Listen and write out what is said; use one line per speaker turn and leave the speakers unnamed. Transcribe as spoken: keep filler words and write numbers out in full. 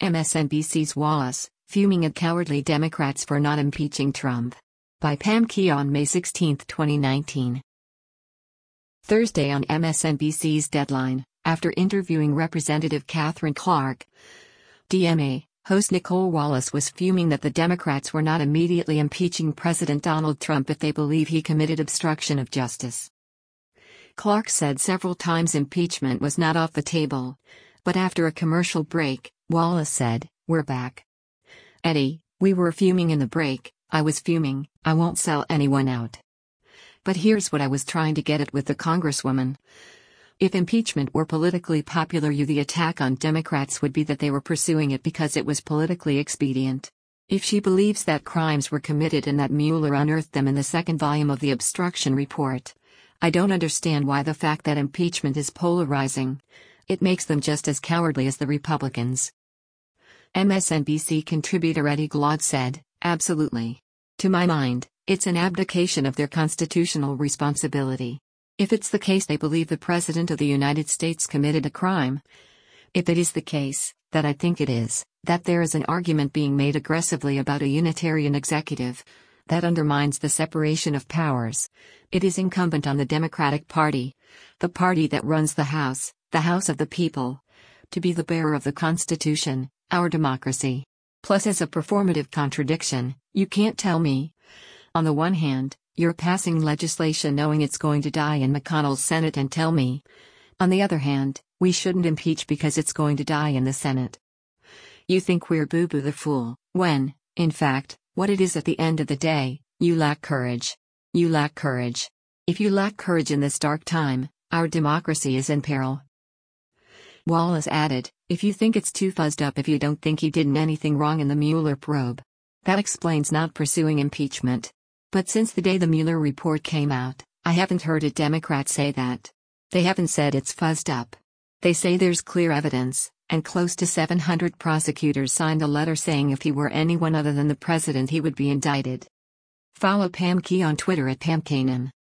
M S N B C's Wallace, fuming at cowardly Democrats for not impeaching Trump. By Pam Keon, May sixteenth, twenty nineteen. Thursday on M S N B C's Deadline, after interviewing Representative Katherine Clark, D M A, host Nicole Wallace was fuming that the Democrats were not immediately impeaching President Donald Trump if they believe he committed obstruction of justice. Clark said several times impeachment was not off the table, but after a commercial break, Wallace said, "We're back. Eddie, we were fuming in the break, I was fuming, I won't sell anyone out. But here's what I was trying to get at with the Congresswoman. If impeachment were politically popular, you the attack on Democrats would be that they were pursuing it because it was politically expedient. If she believes that crimes were committed and that Mueller unearthed them in the second volume of the obstruction report, I don't understand why the fact that impeachment is polarizing. It makes them just as cowardly as the Republicans." M S N B C contributor Eddie Glaude said, "Absolutely. To my mind, it's an abdication of their constitutional responsibility. If it's the case they believe the President of the United States committed a crime, if it is the case, that I think it is, that there is an argument being made aggressively about a unitarian executive, that undermines the separation of powers. It is incumbent on the Democratic Party, the party that runs the House, the House of the people, to be the bearer of the Constitution, our democracy. Plus, as a performative contradiction, you can't tell me, on the one hand, you're passing legislation knowing it's going to die in McConnell's Senate, and tell me, on the other hand, we shouldn't impeach because it's going to die in the Senate. You think we're boo-boo the fool, when, in fact, what it is at the end of the day, you lack courage. You lack courage. If you lack courage in this dark time, our democracy is in peril." Wallace added, "If you think it's too fuzzed up if you don't think he did anything wrong in the Mueller probe, that explains not pursuing impeachment. But since the day the Mueller report came out, I haven't heard a Democrat say that. They haven't said it's fuzzed up. They say there's clear evidence, and close to seven hundred prosecutors signed a letter saying if he were anyone other than the president he would be indicted." Follow Pam Key on Twitter at Pam Kanan.